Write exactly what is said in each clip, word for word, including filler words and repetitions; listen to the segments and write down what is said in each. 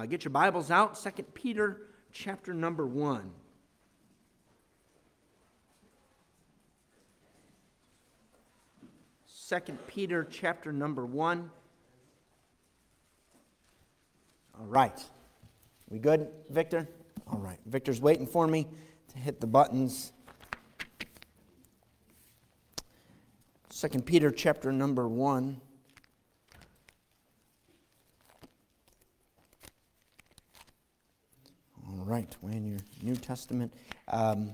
Uh, get your Bibles out, Second Peter chapter number one. Second Peter chapter number one. All right. We good, Victor? All right. Victor's waiting for me to hit the buttons. Second Peter chapter number one. All right, we're in your New Testament. Um,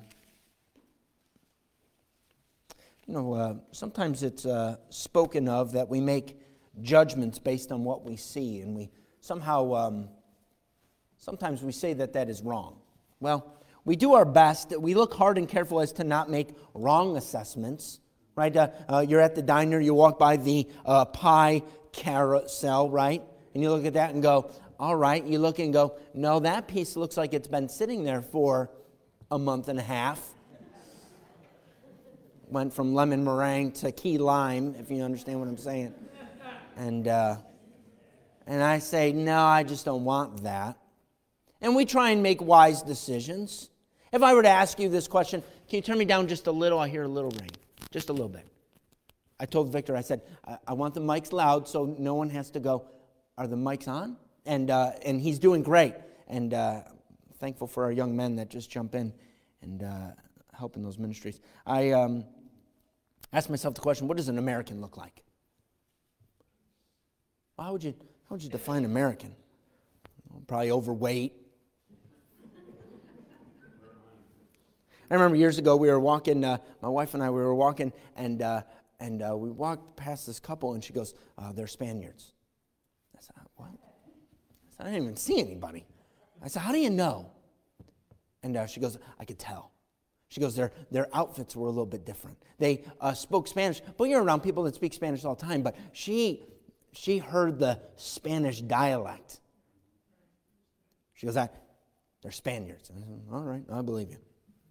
you know, uh, sometimes it's uh, spoken of that we make judgments based on what we see, and we somehow, um, sometimes we say that that is wrong. Well, we do our best. We look hard and careful as to not make wrong assessments, right? Uh, uh, you're at the diner, you walk by the uh, pie carousel, right? And you look at that and go, all right, you look and go, no, that piece looks like it's been sitting there for a month and a half. Went from lemon meringue to key lime, if you understand what I'm saying. And uh, and I say, no, I just don't want that. And we try and make wise decisions. If I were to ask you this question, can you turn me down just a little? I hear a little ring, just a little bit. I told Victor, I said, I, I want the mics loud so no one has to go, are the mics on? And uh, and he's doing great. And uh, thankful for our young men that just jump in and uh, help in those ministries. I um, asked myself the question, what does an American look like? How would you, how would you define American? Probably overweight. I remember years ago we were walking, uh, my wife and I, we were walking, and uh, and uh, we walked past this couple, and she goes, uh, they're Spaniards. I said, what? I didn't even see anybody. I said, how do you know? And uh, she goes, I could tell. She goes, their their outfits were a little bit different. They uh, spoke Spanish, but you're around people that speak Spanish all the time, but she she heard the Spanish dialect. She goes, I, they're Spaniards. I said, all right, I believe you.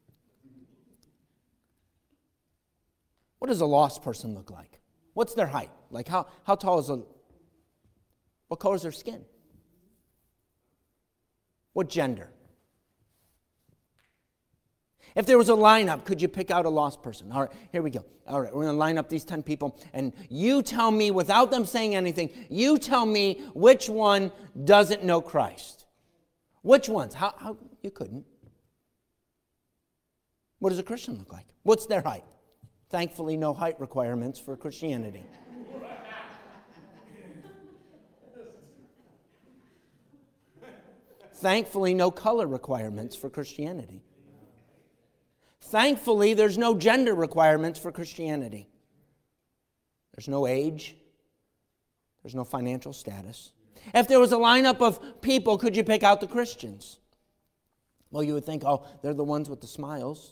What does a lost person look like? What's their height? Like how, how tall is a, what color is their skin? What gender? If there was a lineup, could you pick out a lost person? All right, here we go. All right, we're going to line up these ten people, and you tell me, without them saying anything, you tell me which one doesn't know Christ. Which ones? How, how? You couldn't. What does a Christian look like? What's their height? Thankfully, no height requirements for Christianity. Thankfully, no color requirements for Christianity. Thankfully, there's no gender requirements for Christianity. There's no age. There's no financial status. If there was a lineup of people, could you pick out the Christians? Well, you would think, oh, they're the ones with the smiles.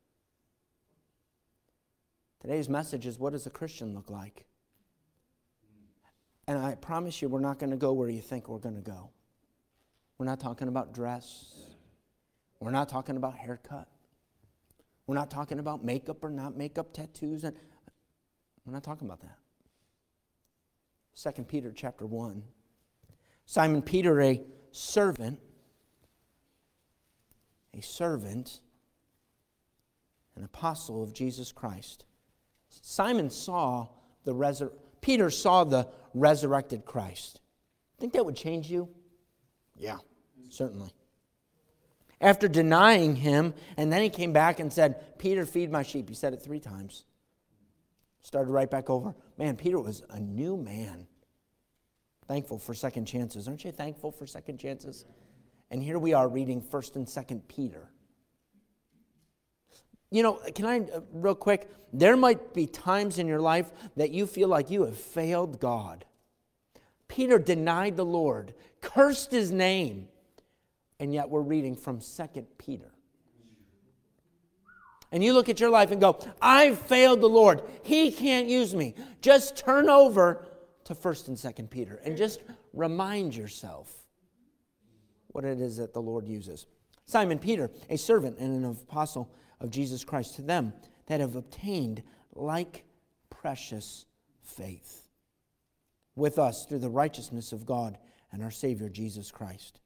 Today's message is, what does a Christian look like? And I promise you, we're not going to go where you think we're going to go. We're not talking about dress. We're not talking about haircut. We're not talking about makeup or not makeup, tattoos. And we're not talking about that. Second Peter chapter one. Simon Peter, a servant, a servant, an apostle of Jesus Christ. Simon saw the resur- Peter saw the resurrected Christ. Think that would change you? Yeah, certainly. After denying him, and then he came back and said, Peter, feed my sheep. He said it three times. Started right back over. Man, Peter was a new man. Thankful for second chances. Aren't you thankful for second chances? And here we are reading First and Second Peter. You know, can I, uh, real quick, there might be times in your life that you feel like you have failed God. Peter denied the Lord, cursed his name, and yet we're reading from Second Peter. And you look at your life and go, I've failed the Lord. He can't use me. Just turn over to First and Second Peter and just remind yourself what it is that the Lord uses. Simon Peter, a servant and an apostle of Jesus Christ, to them that have obtained like precious faith with us through the righteousness of God and our Savior Jesus Christ.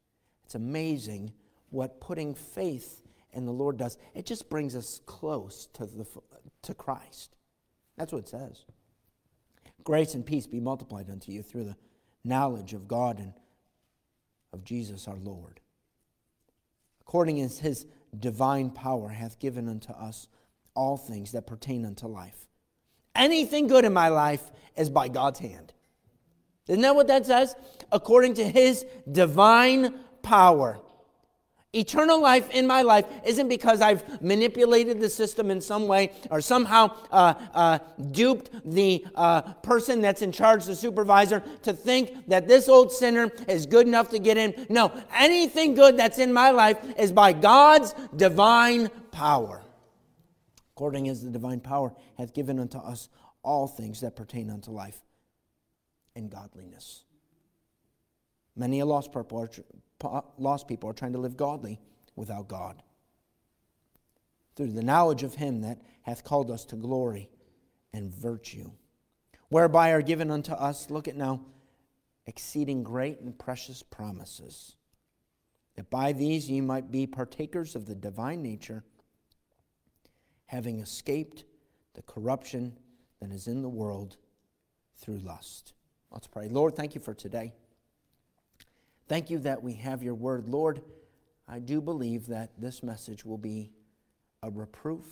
It's amazing what putting faith in the Lord does. It just brings us close to the to Christ. That's what it says. Grace and peace be multiplied unto you through the knowledge of God and of Jesus our Lord. According as his divine power hath given unto us all things that pertain unto life. Anything good in my life is by God's hand. Isn't that what that says? According to his divine power. Eternal life in my life isn't because I've manipulated the system in some way or somehow uh, uh, duped the uh, person that's in charge, the supervisor, to think that this old sinner is good enough to get in. No, anything good that's in my life is by God's divine power. According as the divine power hath given unto us all things that pertain unto life and godliness. Many a lost people are Lost people are trying to live godly without God. Through the knowledge of him that hath called us to glory and virtue, whereby are given unto us, look at now, exceeding great and precious promises, that by these ye might be partakers of the divine nature, having escaped the corruption that is in the world through lust. Let's pray. Lord, thank you for today. Thank you that we have your word. Lord, I do believe that this message will be a reproof,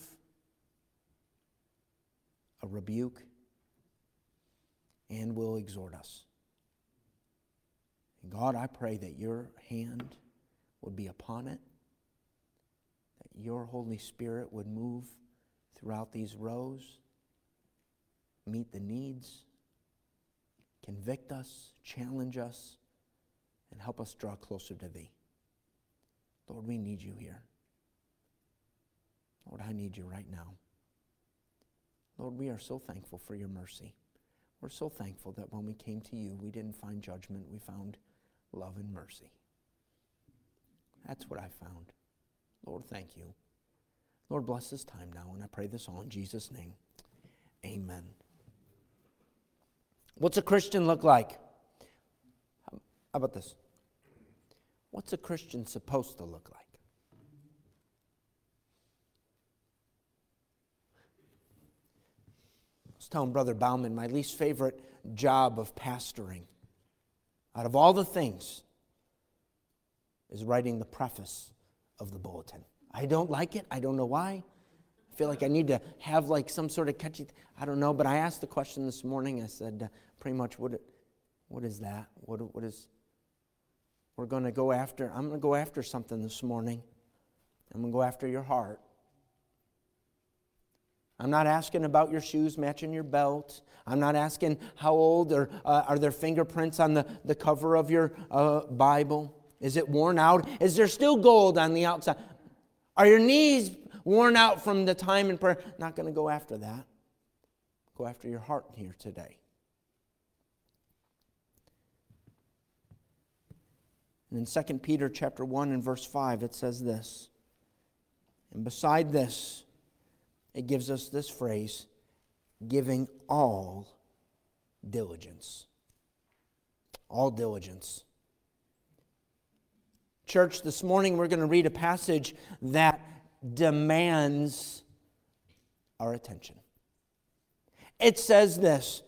a rebuke, and will exhort us. And God, I pray that your hand would be upon it, that your Holy Spirit would move throughout these rows, meet the needs, convict us, challenge us, and help us draw closer to thee. Lord, we need you here. Lord, I need you right now. Lord, we are so thankful for your mercy. We're so thankful that when we came to you, we didn't find judgment, we found love and mercy. That's what I found. Lord, thank you. Lord, bless this time now, and I pray this all in Jesus' name. Amen. What's a Christian look like? How about this? What's a Christian supposed to look like? I was telling Brother Bauman, my least favorite job of pastoring, out of all the things, is writing the preface of the bulletin. I don't like it. I don't know why. I feel like I need to have like some sort of catchy, I don't know, but I asked the question this morning. I said, uh, pretty much, what, it, what is that? What, what is... We're going to go after, I'm going to go after something this morning. I'm going to go after your heart. I'm not asking about your shoes matching your belt. I'm not asking how old or uh, are there fingerprints on the, the cover of your uh, Bible. Is it worn out? Is there still gold on the outside? Are your knees worn out from the time in prayer? Not going to go after that. Go after your heart here today. And in Second Peter chapter one and verse five, it says this. And beside this, it gives us this phrase, giving all diligence. All diligence. Church, this morning we're going to read a passage that demands our attention. It says this,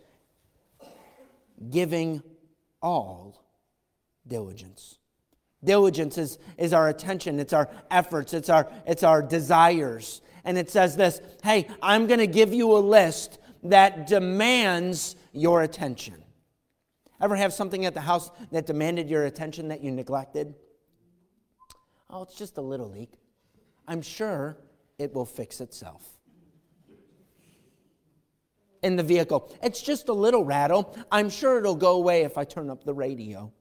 giving all diligence. Diligence is, is our attention, it's our efforts, it's our, it's our desires. And it says this, hey, I'm going to give you a list that demands your attention. Ever have something at the house that demanded your attention that you neglected? Oh, it's just a little leak. I'm sure it will fix itself. In the vehicle, it's just a little rattle. I'm sure it'll go away if I turn up the radio.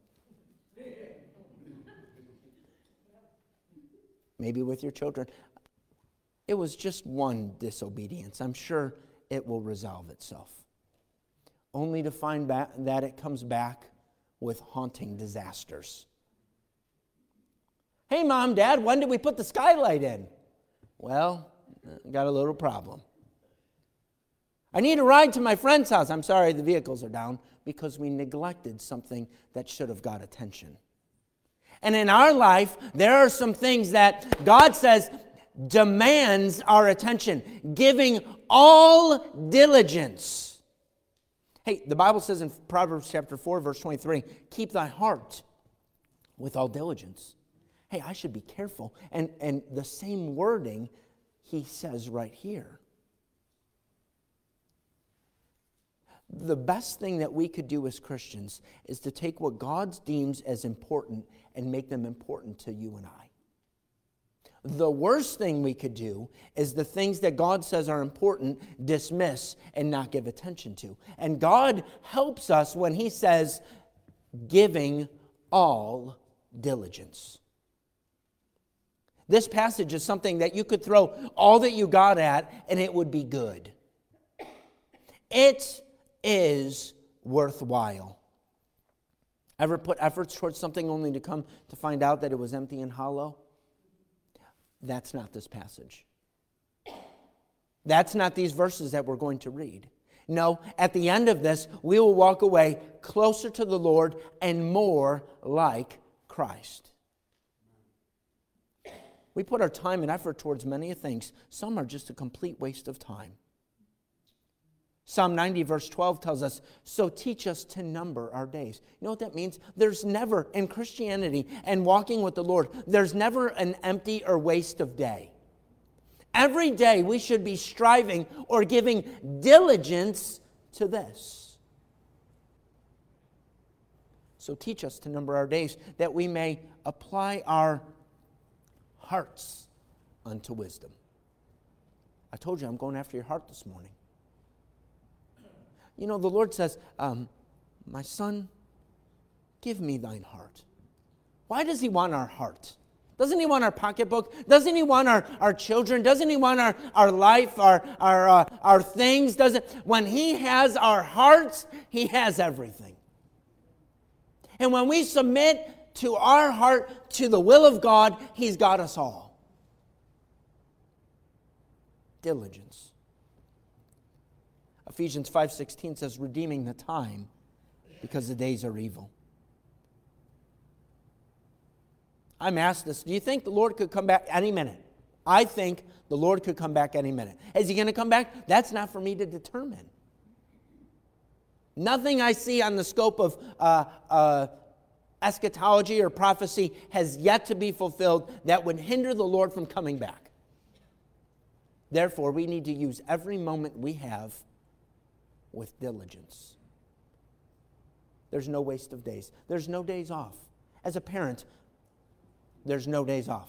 Maybe with your children. It was just one disobedience. I'm sure it will resolve itself. Only to find back that it comes back with haunting disasters. Hey, Mom, Dad, when did we put the skylight in? Well, got a little problem. I need a ride to my friend's house. I'm sorry, the vehicles are down, because we neglected something that should have got attention. And in our life, there are some things that God says demands our attention, giving all diligence. Hey, the Bible says in Proverbs chapter four, verse twenty-three, keep thy heart with all diligence. Hey, I should be careful. And, and the same wording he says right here. The best thing that we could do as Christians is to take what God deems as important and make them important to you and I. The worst thing we could do is the things that God says are important, dismiss and not give attention to. And God helps us when he says, giving all diligence. This passage is something that you could throw all that you got at and it would be good. It is worthwhile. Ever put efforts towards something only to come to find out that it was empty and hollow? That's not this passage. That's not these verses that we're going to read. No, at the end of this, we will walk away closer to the Lord and more like Christ. We put our time and effort towards many things. Some are just a complete waste of time. Psalm ninety verse twelve tells us, so teach us to number our days. You know what that means? There's never, in Christianity and walking with the Lord, there's never an empty or waste of day. Every day we should be striving or giving diligence to this. So teach us to number our days that we may apply our hearts unto wisdom. I told you I'm going after your heart this morning. You know, the Lord says, um, my son, give me thine heart. Why does he want our heart? Doesn't he want our pocketbook? Doesn't he want our, our children? Doesn't he want our, our life, our, our, uh, our things? Doesn't, when he has our hearts, he has everything. And when we submit to our heart, to the will of God, he's got us all. Diligence. Ephesians five sixteen says, redeeming the time because the days are evil. I'm asked this, do you think the Lord could come back any minute? I think the Lord could come back any minute. Is he going to come back? That's not for me to determine. Nothing I see on the scope of uh, uh, eschatology or prophecy has yet to be fulfilled that would hinder the Lord from coming back. Therefore, we need to use every moment we have with diligence. There's no waste of days. There's no days off. As a parent, there's no days off.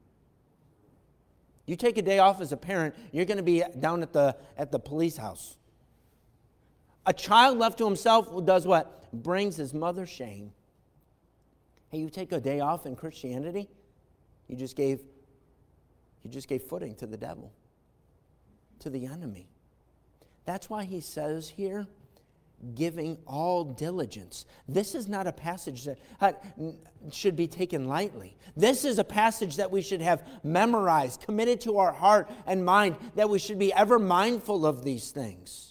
You take a day off as a parent, you're going to be down at the at the police house. A child left to himself does what? Brings his mother shame. Hey, you take a day off in Christianity, you just gave you just gave footing to the devil, to the enemy. That's why he says here, giving all diligence. This is not a passage that should be taken lightly. This is a passage that we should have memorized, committed to our heart and mind, that we should be ever mindful of these things.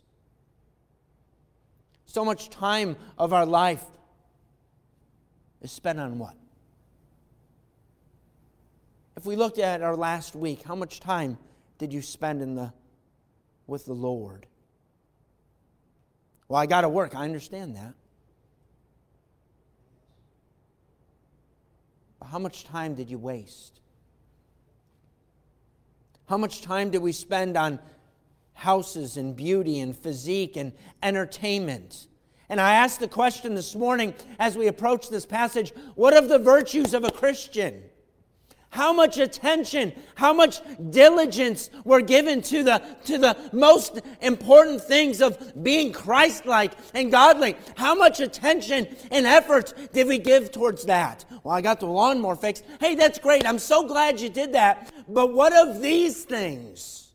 So much time of our life is spent on what? If we looked at our last week, how much time did you spend in the with the Lord? Well, I got to work. I understand that. But how much time did you waste? How much time did we spend on houses and beauty and physique and entertainment? And I asked the question this morning as we approach this passage, what of the virtues of a Christian? How much attention, how much diligence were given to the, to the most important things of being Christ-like and godly? How much attention and effort did we give towards that? Well, I got the lawnmower fixed. Hey, that's great. I'm so glad you did that. But what of these things?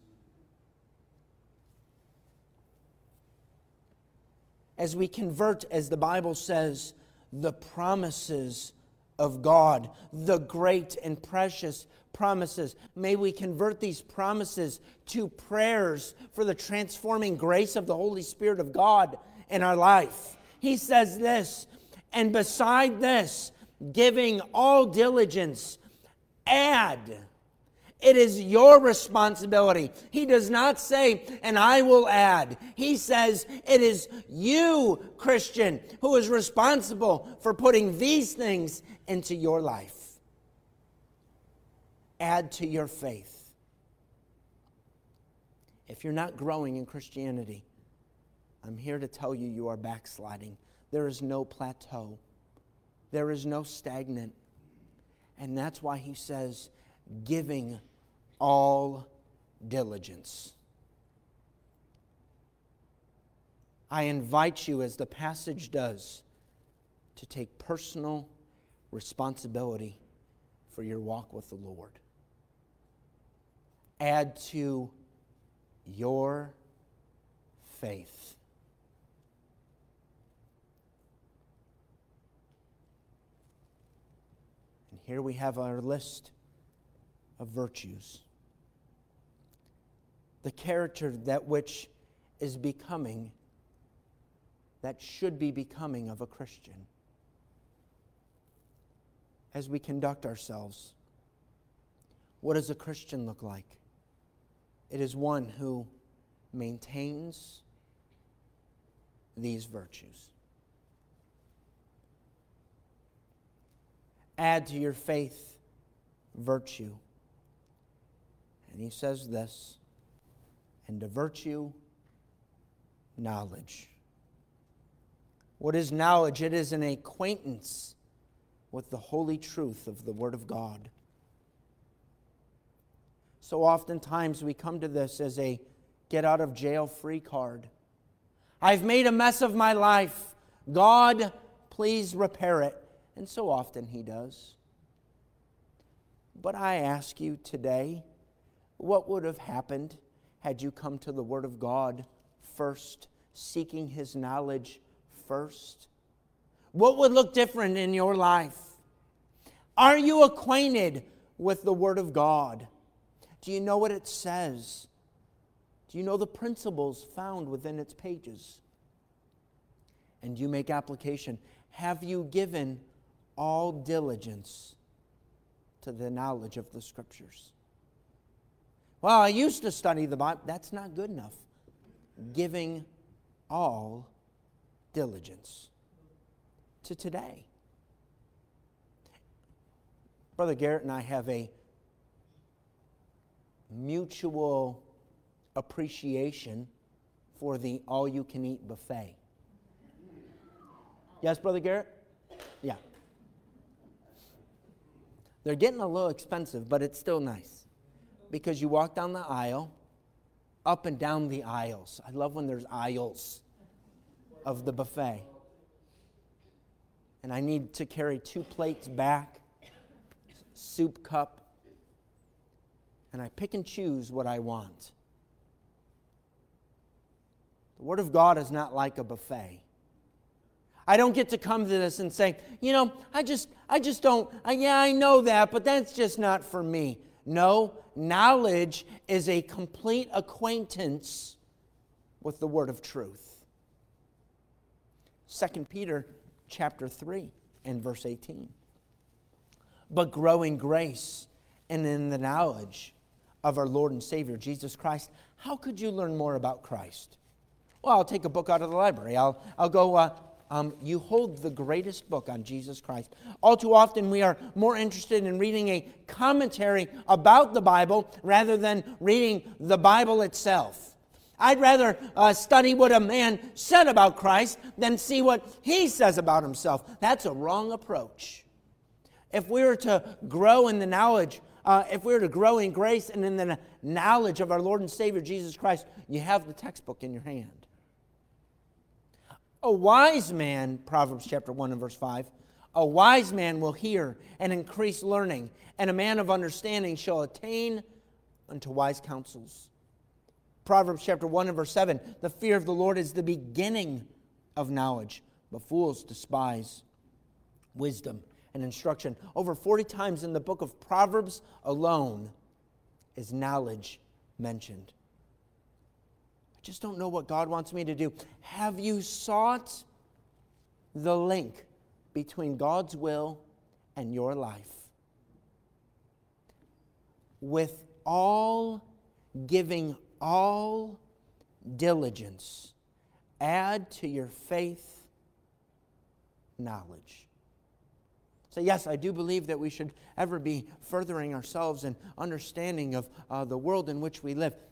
As we convert, as the Bible says, the promises of God, the great and precious promises. May we convert these promises to prayers for the transforming grace of the Holy Spirit of God in our life. He says this, and beside this, giving all diligence, add. It is your responsibility. He does not say, and I will add. He says, it is you, Christian, who is responsible for putting these things into your life. Add to your faith. If you're not growing in Christianity, I'm here to tell you you are backsliding. There is no plateau. There is no stagnant. And that's why he says, giving all diligence. I invite you, as the passage does, to take personal responsibility for your walk with the Lord. Add to your faith. And here we have our list of virtues. The character that which is becoming, that should be becoming of a Christian. As we conduct ourselves, what does a Christian look like? It is one who maintains these virtues. Add to your faith virtue. And he says this, and to virtue, knowledge. What is knowledge? It is an acquaintance with the holy truth of the Word of God. So oftentimes we come to this as a get out of jail free card. I've made a mess of my life. God, please repair it. And so often he does. But I ask you today, what would have happened had you come to the Word of God first, seeking his knowledge first? What would look different in your life? Are you acquainted with the Word of God? Do you know what it says? Do you know the principles found within its pages? And do you make application? Have you given all diligence to the knowledge of the Scriptures? Well, I used to study the Bible. That's not good enough. Giving all diligence to today. Brother Garrett and I have a mutual appreciation for the all-you-can-eat buffet. Yes, Brother Garrett? Yeah. They're getting a little expensive, but it's still nice. Because you walk down the aisle, up and down the aisles. I love when there's aisles of the buffet. And I need to carry two plates back, soup cup, and I pick and choose what I want. The Word of God is not like a buffet. I don't get to come to this and say, you know, I just, I just don't, I, yeah, I know that, but that's just not for me. No, knowledge is a complete acquaintance with the word of truth. Second Peter chapter three and verse eighteen. But grow in grace and in the knowledge of our Lord and Savior, Jesus Christ. How could you learn more about Christ? Well, I'll take a book out of the library. I'll, I'll go... Uh, Um, you hold the greatest book on Jesus Christ. All too often we are more interested in reading a commentary about the Bible rather than reading the Bible itself. I'd rather uh, study what a man said about Christ than see what he says about himself. That's a wrong approach. If we were to grow in the knowledge, uh, if we were to grow in grace and in the knowledge of our Lord and Savior Jesus Christ, you have the textbook in your hand. A wise man, Proverbs chapter one and verse five, a wise man will hear and increase learning, and a man of understanding shall attain unto wise counsels. Proverbs chapter one and verse seven, the fear of the Lord is the beginning of knowledge, but fools despise wisdom and instruction. Over forty times in the book of Proverbs alone is knowledge mentioned. I just don't know what God wants me to do. Have you sought the link between God's will and your life. With all giving all diligence, add to your faith knowledge. So yes, I do believe that we should ever be furthering ourselves in understanding of uh, the world in which we live.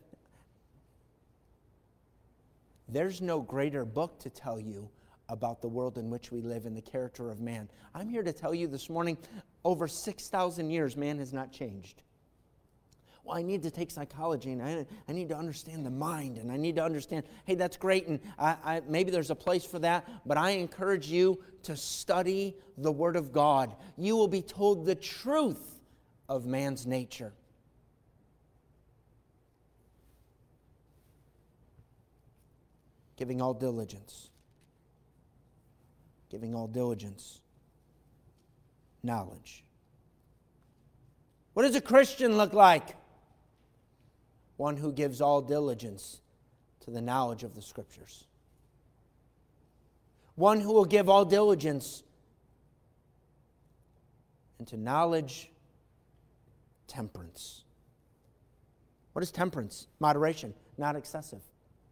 There's no greater book to tell you about the world in which we live and the character of man. I'm here to tell you this morning, over six thousand years, man has not changed. Well, I need to take psychology, and I, I need to understand the mind, and I need to understand, hey, that's great, and I, I, maybe there's a place for that, but I encourage you to study the Word of God. You will be told the truth of man's nature. Giving all diligence. Giving all diligence. Knowledge. What does a Christian look like? One who gives all diligence to the knowledge of the Scriptures. One who will give all diligence into knowledge, temperance. What is temperance? Moderation, not excessive.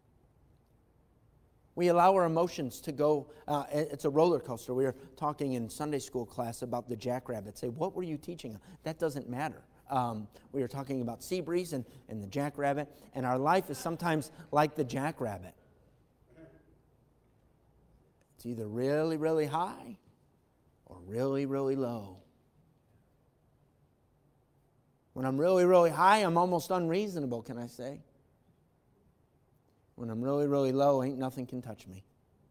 We allow our emotions to go, uh, it's a roller coaster. We were talking in Sunday school class about the jackrabbit. Say, what were you teaching? That doesn't matter. Um, we were talking about sea breeze and, and the jackrabbit, and our life is sometimes like the jackrabbit. It's either really, really high or really, really low. When I'm really, really high, I'm almost unreasonable, can I say? When I'm really, really low, ain't nothing can touch me.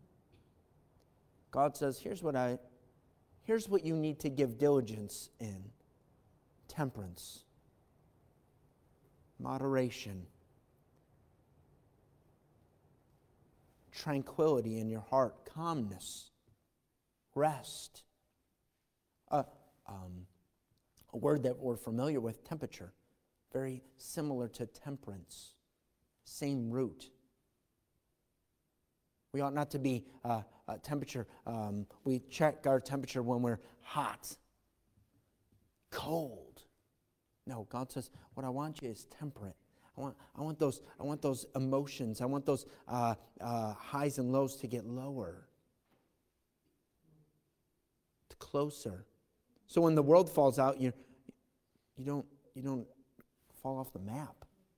God says, here's what I, here's what you need to give diligence in. Temperance, moderation, tranquility in your heart, calmness, rest. Uh, um, a word that we're familiar with, temperature, very similar to temperance, same root. We ought not to be uh, uh, temperature. Um, we check our temperature when we're hot, cold. No, God says, what I want you is temperate. I want, I want those, I want those emotions. I want those uh, uh, highs and lows to get lower, to closer. So when the world falls out, you, you don't, you don't fall off the map.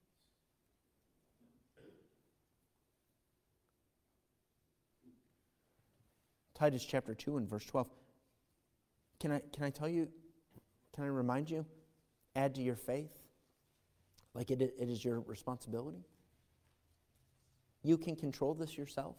Titus chapter two and verse twelve. Can I, can I tell you, can I remind you? Add to your faith, like it, it is your responsibility. You can control this yourself.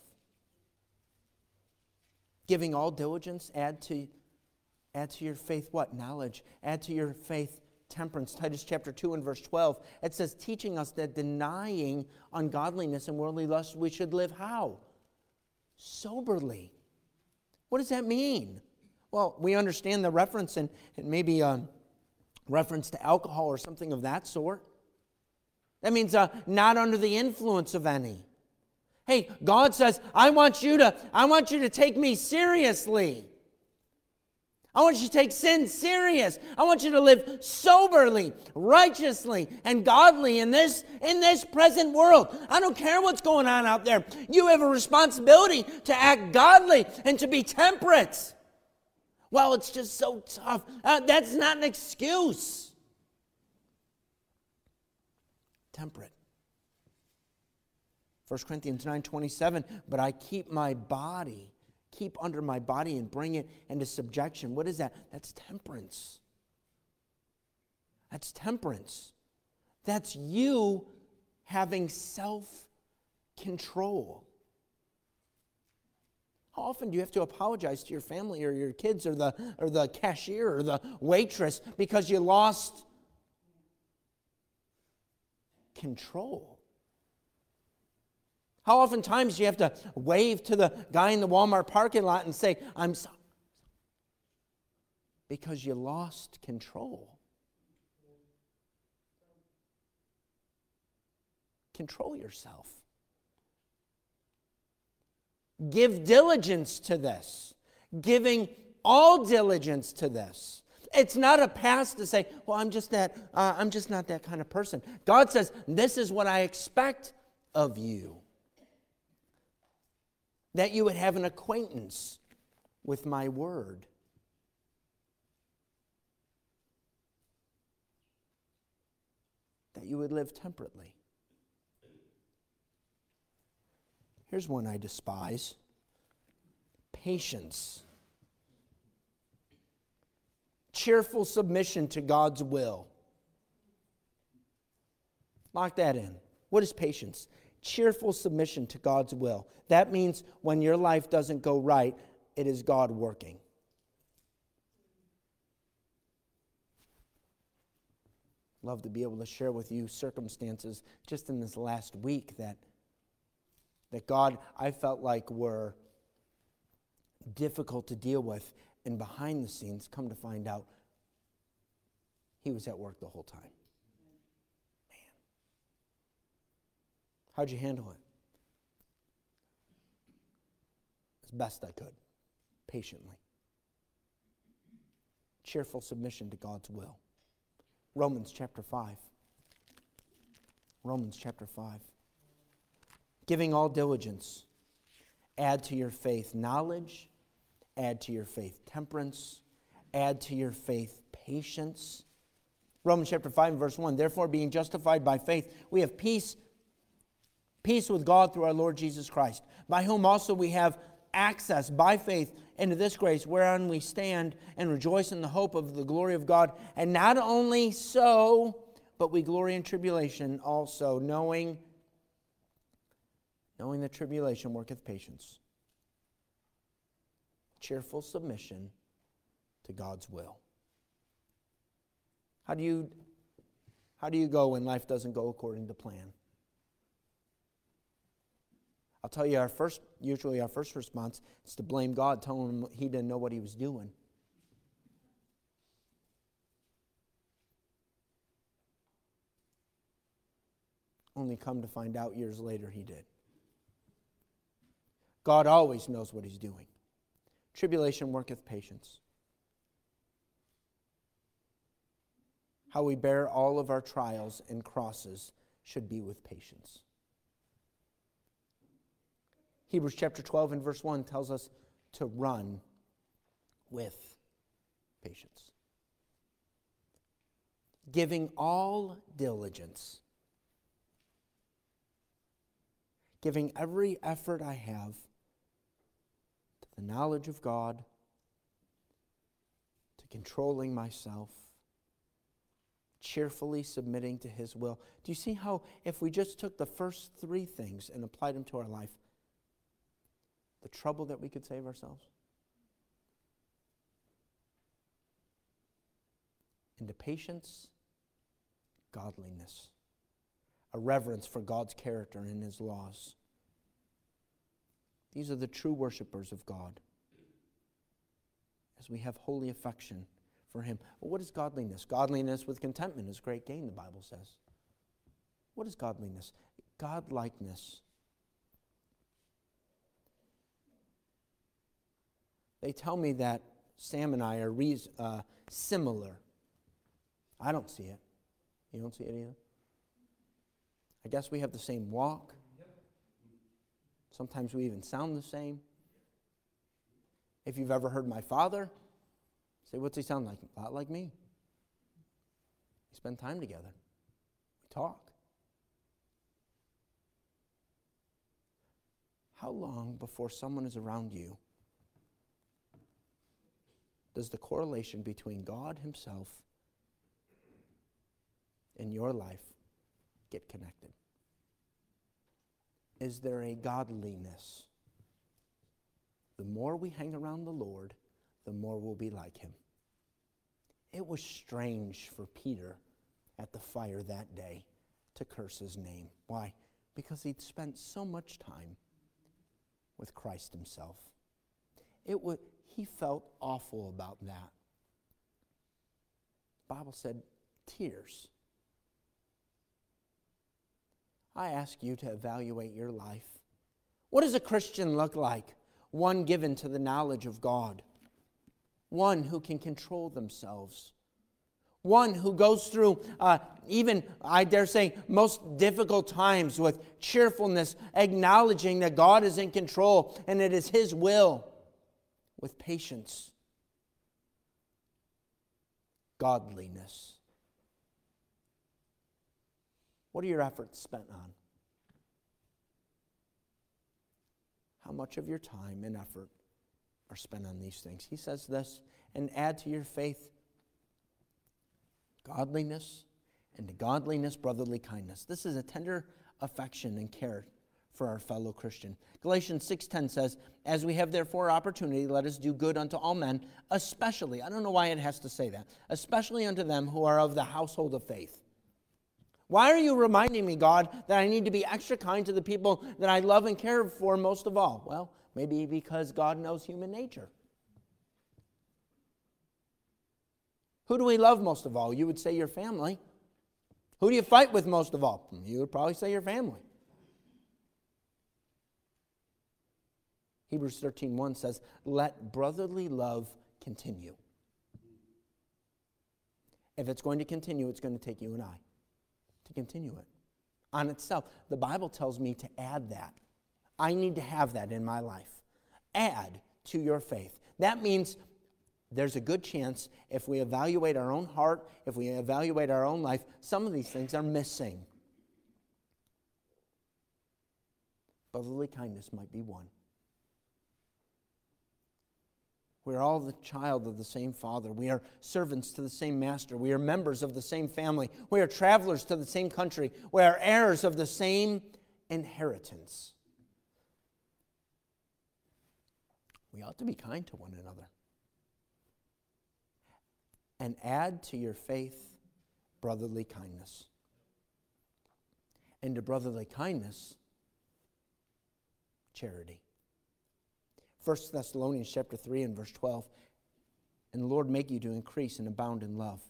Giving all diligence, add to, add to your faith what? Knowledge. Add to your faith temperance. Titus chapter two and verse twelve. It says, teaching us that denying ungodliness and worldly lust, we should live how? Soberly. What does that mean? Well, we understand the reference and, and maybe um, reference to alcohol or something of that sort. That means uh, not under the influence of any. Hey, God says, I want you to, I want you to take me seriously. I want you to take sin serious. I want you to live soberly, righteously, and godly in this, in this present world. I don't care what's going on out there. You have a responsibility to act godly and to be temperate. Well, it's just so tough. Uh, that's not an excuse. Temperate. First Corinthians nine twenty-seven, but I keep my body, keep under my body and bring it into subjection. What is that? That's temperance. That's temperance. That's you having self-control. How often do you have to apologize to your family or your kids or the, or the cashier or the waitress because you lost control? How often times do you have to wave to the guy in the Walmart parking lot and say, I'm sorry, because you lost control? Control yourself. Give diligence to this. Giving all diligence to this. It's not a pass to say, well, I'm just that, uh, I'm just not that kind of person. God says, this is what I expect of you. That you would have an acquaintance with my word. That you would live temperately. Here's one I despise. Patience. Cheerful submission to God's will. Lock that in. What is patience? Cheerful submission to God's will. That means when your life doesn't go right, it is God working. Love to be able to share with you circumstances just in this last week that, that God, I felt like were difficult to deal with, and behind the scenes, come to find out, He was at work the whole time. Man. How'd you handle it? As best I could, patiently. Cheerful submission to God's will. Romans chapter five. Romans chapter five. Giving all diligence, add to your faith knowledge, add to your faith temperance, add to your faith patience. Romans chapter five and verse one, therefore being justified by faith, we have peace, peace with God through our Lord Jesus Christ, by whom also we have access by faith into this grace whereon we stand and rejoice in the hope of the glory of God. And not only so, but we glory in tribulation also, knowing, knowing that tribulation worketh patience. Cheerful submission to God's will. How do you, how do you go when life doesn't go according to plan? I'll tell you, our first, usually our first response is to blame God, telling him he didn't know what he was doing. Only come to find out years later he did. God always knows what he's doing. Tribulation worketh patience. How we bear all of our trials and crosses should be with patience. Hebrews chapter twelve and verse one tells us to run with patience. Giving all diligence. Giving every effort I have to the knowledge of God, to controlling myself, cheerfully submitting to His will. Do you see how if we just took the first three things and applied them to our life, the trouble that we could save ourselves? Into patience, godliness, a reverence for God's character and His laws. These are the true worshipers of God. As we have holy affection for Him. Well, what is godliness? Godliness with contentment is great gain, the Bible says. What is godliness? Godlikeness. They tell me that Sam and I are re- uh, similar. I don't see it. You don't see it either? I guess we have the same walk. Sometimes we even sound the same. If you've ever heard my father, say, what's he sound like? A lot like me. We spend time together. We talk. How long before someone is around you does the correlation between God Himself and your life get connected? Is there a godliness? The more we hang around the Lord, the more we'll be like Him. It was strange for Peter at the fire that day to curse His name. Why? Because he'd spent so much time with Christ Himself. It would, he felt awful about that. The Bible said tears. I ask you to evaluate your life. What does a Christian look like? One given to the knowledge of God. one who can control themselves, one who goes through uh, even, I dare say, most difficult times with cheerfulness, acknowledging that God is in control and it is His will, with patience, godliness. What are your efforts spent on? How much of your time and effort are spent on these things? He says this, and add to your faith godliness, and to godliness brotherly kindness. This is a tender affection and care for our fellow Christian. Galatians six ten says, as we have therefore opportunity, let us do good unto all men, especially, I don't know why it has to say that, especially unto them who are of the household of faith. Why are you reminding me, God, that I need to be extra kind to the people that I love and care for most of all? Well, maybe because God knows human nature. Who do we love most of all? You would say your family. Who do you fight with most of all? You would probably say your family. Hebrews thirteen one says, let brotherly love continue. If it's going to continue, it's going to take you and I to continue it on itself. The Bible tells me to add that. I need to have that in my life. Add to your faith. That means there's a good chance if we evaluate our own heart, if we evaluate our own life, some of these things are missing. Brotherly kindness might be one. We are all the child of the same Father. We are servants to the same Master. We are members of the same family. We are travelers to the same country. We are heirs of the same inheritance. We ought to be kind to one another. And add to your faith brotherly kindness. And to brotherly kindness, charity. First Thessalonians chapter three and verse twelve. And the Lord make you to increase and abound in love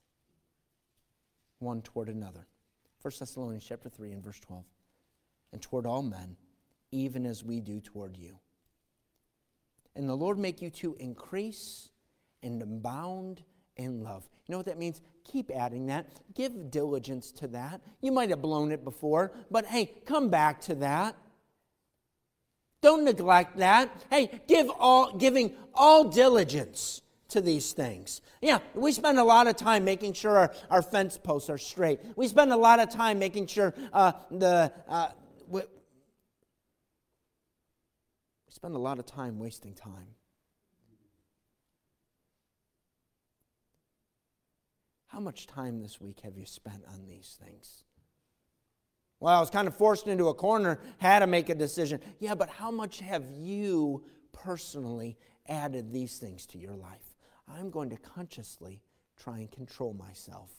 one toward another. First Thessalonians chapter three and verse twelve. And toward all men, even as we do toward you. And the Lord make you to increase and abound in love. You know what that means? Keep adding that. Give diligence to that. You might have blown it before, but hey, come back to that. Don't neglect that. Hey, give all, giving all diligence to these things. Yeah, we spend a lot of time making sure our, our fence posts are straight. We spend a lot of time making sure uh, the uh, we, we spend a lot of time wasting time. How much time this week have you spent on these things? Well, I was kind of forced into a corner, had to make a decision. Yeah, but how much have you personally added these things to your life? I'm going to consciously try and control myself.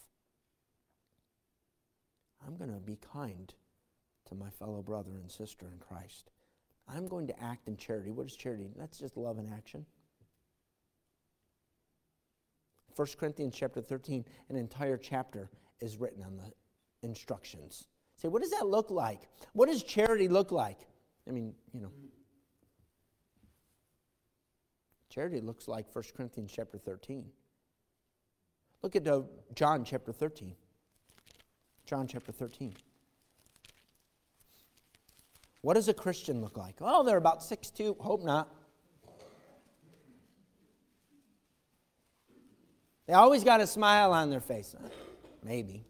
I'm going to be kind to my fellow brother and sister in Christ. I'm going to act in charity. What is charity? That's just love in action. First Corinthians chapter thirteen, an entire chapter is written on the instructions. Say, what does that look like? What does charity look like? I mean, you know. Charity looks like First Corinthians chapter thirteen. Look at uh, John chapter thirteen. John chapter thirteen. What does a Christian look like? Oh, they're about six foot two. Hope not. They always got a smile on their face. Maybe.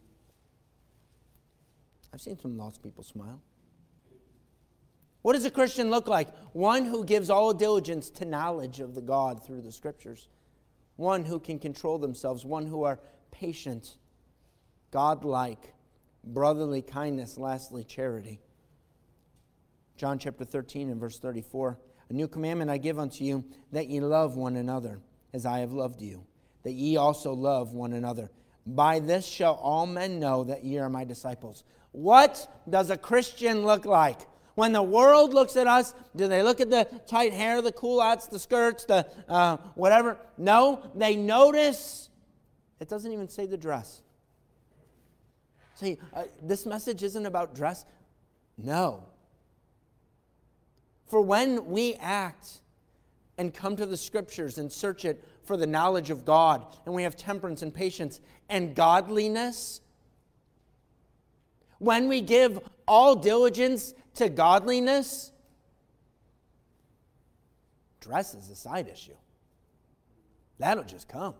I've seen some lost people smile. What does a Christian look like? One who gives all diligence to knowledge of the God through the Scriptures. One who can control themselves. One who are patient, godlike, brotherly kindness, lastly, charity. John chapter thirteen and verse thirty-four. A new commandment I give unto you, that ye love one another, as I have loved you, that ye also love one another. By this shall all men know that ye are my disciples. What does a Christian look like? When the world looks at us, do they look at the tight hair, the culottes, the skirts, the uh, whatever? No, they notice. It doesn't even say the dress. See, uh, this message isn't about dress. No. For when we act and come to the Scriptures and search it for the knowledge of God, and we have temperance and patience and godliness, when we give all diligence to godliness, dress is a side issue. That'll just come.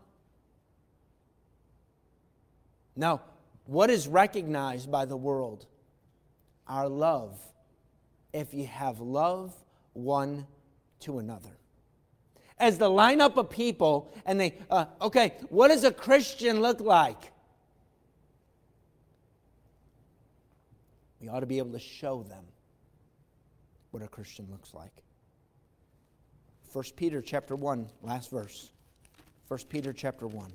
Now, what is recognized by the world? Our love. If you have love one to another. As the lineup of people, and they, uh, okay, what does a Christian look like? We ought to be able to show them what a Christian looks like. First Peter chapter one, last verse. First Peter chapter one.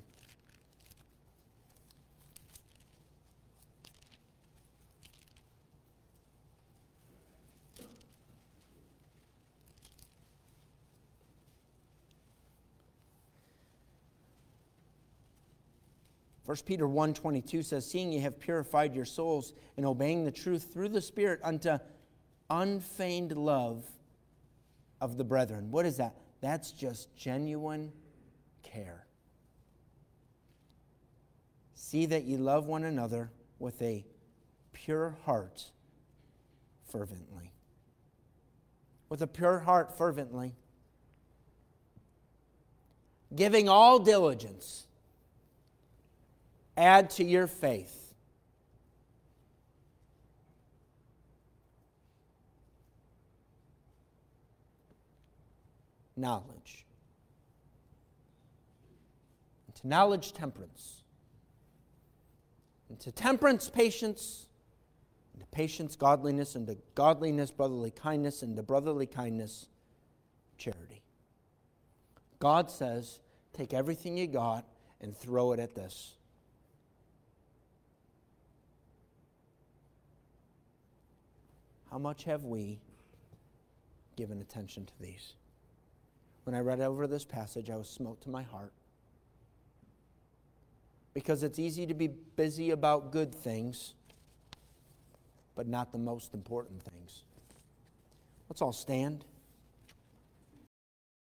First Peter one twenty-two says, seeing ye have purified your souls in obeying the truth through the Spirit unto unfeigned love of the brethren. What is that? That's just genuine care. See that ye love one another with a pure heart fervently. With a pure heart fervently. Giving all diligence. Add to your faith. Knowledge. And to knowledge, temperance. And to temperance, patience. And to patience, godliness. And to godliness, brotherly kindness. And to brotherly kindness, charity. God says, take everything you got and throw it at this. How much have we given attention to these? When I read over this passage, I was smote to my heart. Because it's easy to be busy about good things, but not the most important things. Let's all stand.